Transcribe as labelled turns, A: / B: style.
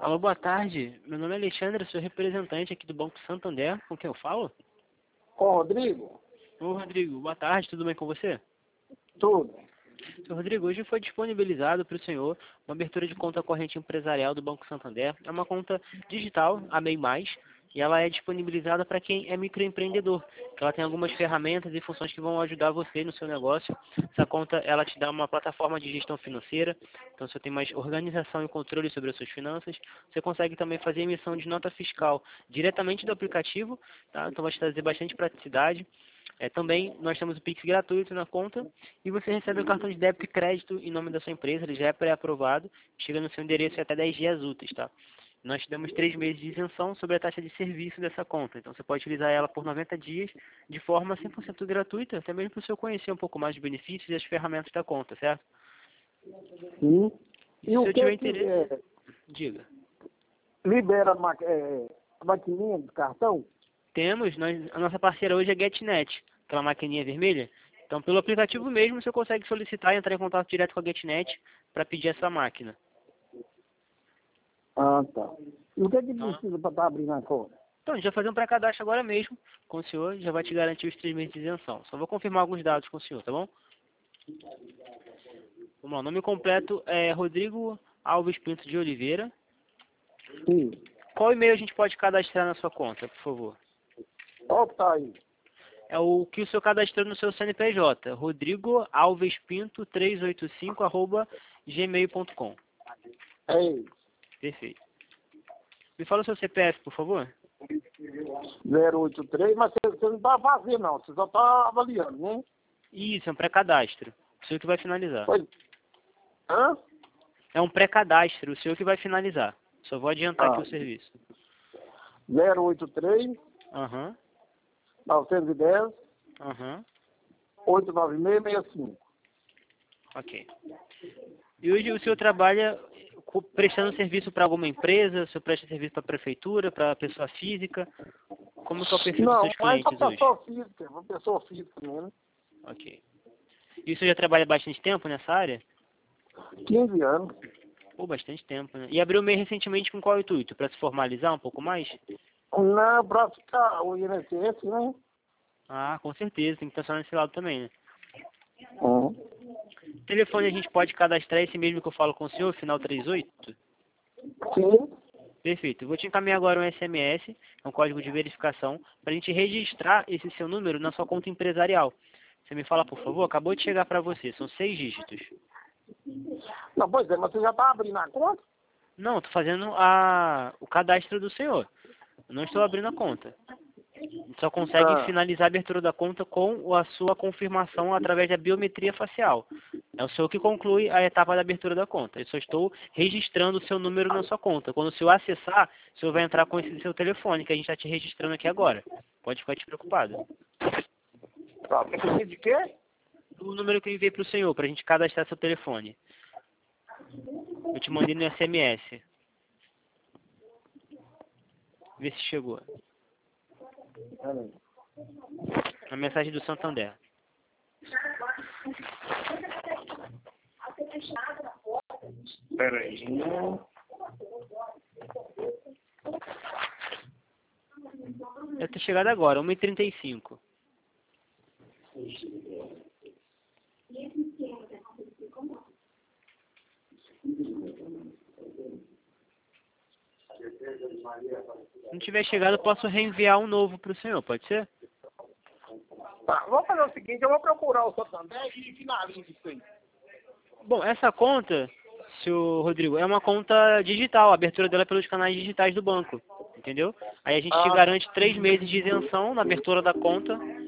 A: Alô, boa tarde. Meu nome é Alexandre, sou representante aqui do Banco Santander. Com quem eu falo?
B: Ô, Rodrigo,
A: Ô, Rodrigo, boa tarde, tudo bem com você?
B: tudo.
A: Seu Rodrigo, hoje foi disponibilizado para o senhor uma abertura de conta corrente empresarial do Banco Santander. É uma conta digital, a MEI+, e ela é disponibilizada para quem é microempreendedor. Ela tem algumas ferramentas e funções que vão ajudar você no seu negócio. Essa conta, ela te dá uma plataforma de gestão financeira, então você tem mais organização e controle sobre as suas finanças. Você consegue também fazer emissão de nota fiscal diretamente do aplicativo, tá? Então vai te trazer bastante praticidade. Também nós temos o Pix gratuito na conta e você recebe o cartão de débito e crédito em nome da sua empresa, ele já é pré-aprovado, chega no seu endereço em até 10 dias úteis, tá? Nós te damos 3 meses de isenção sobre a taxa de serviço dessa conta, então você pode utilizar ela por 90 dias de forma 100% gratuita, até mesmo para o senhor conhecer um pouco mais dos benefícios e as ferramentas da conta, certo?
B: Sim.
A: E
B: E
A: se
B: o
A: eu
B: que
A: tiver
B: que
A: interesse, diga.
B: libera a maquininha do cartão?
A: Temos, a nossa parceira hoje é GetNet, aquela maquininha vermelha. Então, pelo aplicativo mesmo, você consegue solicitar e entrar em contato direto com a GetNet para pedir essa máquina.
B: Ah, tá. E o que
A: Tá?
B: precisa para estar abrindo a conta?
A: Então, a gente vai fazer um pré-cadastro agora mesmo com o senhor, já vai te garantir os 3 meses de isenção. Só vou confirmar alguns dados com o senhor, tá bom? Vamos lá, o nome completo é Rodrigo Alves Pinto de Oliveira.
B: Sim.
A: Qual e-mail a gente pode cadastrar na sua conta, por favor?
B: Qual que tá aí?
A: É o que o senhor cadastrou no seu CNPJ, rodrigoalvespinto385@gmail.com.
B: É isso.
A: Perfeito. Me fala o seu CPF, por favor.
B: 083, mas você não tá fazendo não, você só tá avaliando, né?
A: Isso, é um pré-cadastro. O senhor que vai finalizar.
B: Pois. Hã?
A: É um pré-cadastro, o senhor que vai finalizar. Só vou adiantar aqui o serviço.
B: 083
A: Aham,
B: 910
A: aham,
B: 89665.
A: ok. E hoje o senhor trabalha prestando serviço para alguma empresa? O senhor presta serviço para a prefeitura, para pessoa física? Como que é o perfil dos
B: Não,
A: seus
B: mas
A: clientes
B: pra
A: hoje?
B: pessoa física, uma pessoa física mesmo.
A: Ok. E o senhor já trabalha bastante tempo nessa área?
B: 15 anos.
A: Pô, bastante tempo, né? E abriu o MEI recentemente com qual intuito? Para se formalizar um pouco mais?
B: Não, pra ficar o INSS, né?
A: Ah, com certeza, tem que estar só nesse lado também, né?
B: Uhum.
A: Telefone a gente pode cadastrar esse mesmo que eu falo com o senhor, final 38?
B: Sim.
A: Perfeito. Eu vou te encaminhar agora um SMS, é um código de verificação, para a gente registrar esse seu número na sua conta empresarial. Você me fala, por favor? Acabou de chegar para você, são 6 dígitos.
B: Não, pois é, mas você já tá abrindo a conta?
A: Não, estou fazendo o cadastro do senhor. Eu não estou abrindo a conta. A gente só consegue
B: Ah,
A: finalizar a abertura da conta com a sua confirmação através da biometria facial. É o senhor que conclui a etapa da abertura da conta. Eu só estou registrando o seu número na sua conta. Quando o senhor acessar, o senhor vai entrar com esse seu telefone, que a gente está te registrando aqui agora. Pode ficar despreocupado.
B: tá. Precisa de quê?
A: O número que eu enviei para o senhor, para a gente cadastrar seu telefone. Eu te mandei no SMS. Vê se chegou.
B: Peraí.
A: A mensagem do Santander.
B: Peraí.
A: Deve ter chegado agora, 1h35. Se não tiver chegado, eu posso reenviar um novo para o senhor, pode ser?
B: Tá, vamos fazer o seguinte, eu vou procurar o Santander e finalizo isso aí.
A: Bom, essa conta, senhor Rodrigo, é uma conta digital, a abertura dela é pelos canais digitais do banco, entendeu? Aí a gente te garante 3 meses de isenção na abertura da conta